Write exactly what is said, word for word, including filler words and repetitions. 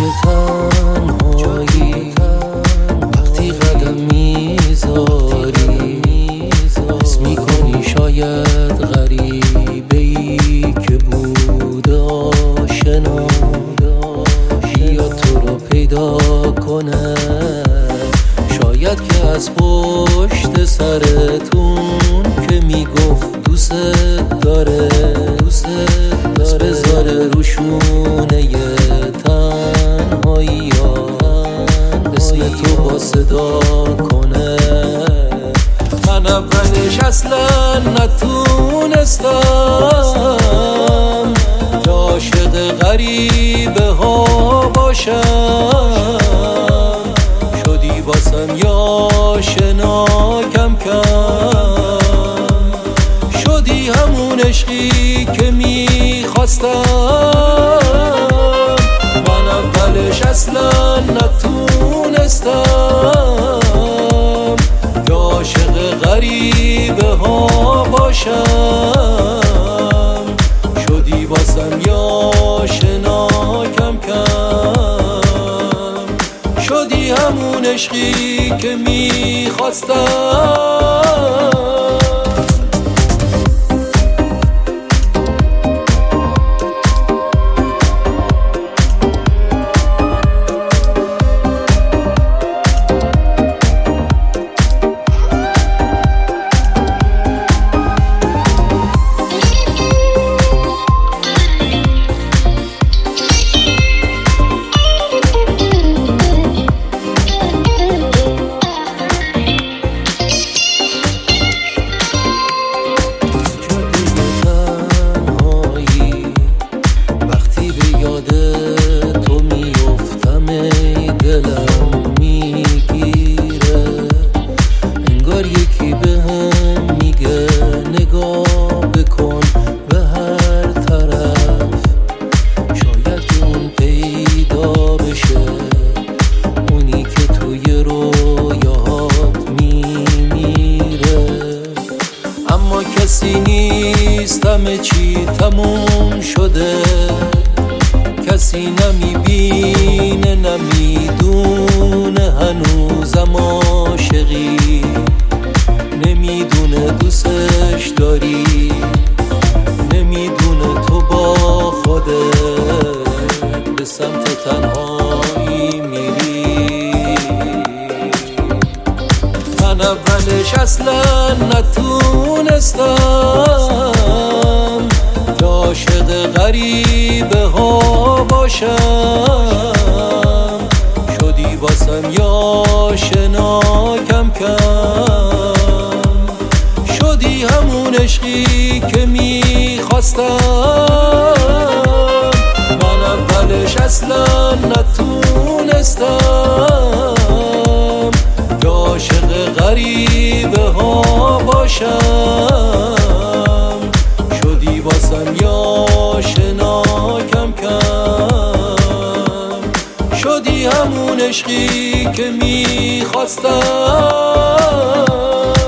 تنهایی وقتی قدم میذاری حس میکنی شاید غریبه‌ای که بود آشنا بیاد تو رو پیدا کنه، شاید که از پشت سرتون که میگفت دوست داره دوست داره بذاره روشونه تنهایی یا اسم تو با صدا کنه. من اولش اصلا نتونستم که عاشق غریبه ها باشم، شدی واسم یا شنا کم کم، شدی همون عشقی که میخواستم. من اولش اصلا نتونستم که عاشق غریبه ها باشم، شدی واسم یا شنا کم کم، شدی همون عشقی که میخواستم. دلم میگیره انگار یکی به هم میگه نگاه بکن به هر طرف، شاید اون پیدا بشه اونی که توی رویاهات میمیره. اما کسی نیست، همه چی تموم شده، کسی نمیبینه نمیدونه هنوزم عاشقی، نمیدونه دوستش داری، نمیدونه تو با خودت به سمت تنهایی میری. من اولش اصلا نتونستم که عاشق غریبه ها باشم، شدی واسم یا شنا کم کم، شدی همون عشقی که میخواستم. من اولش اصلا نتونستم که عاشق غریبه ها باشم، شدی واسم یا شنا کم کم، شدی همون عشقی که میخواستم.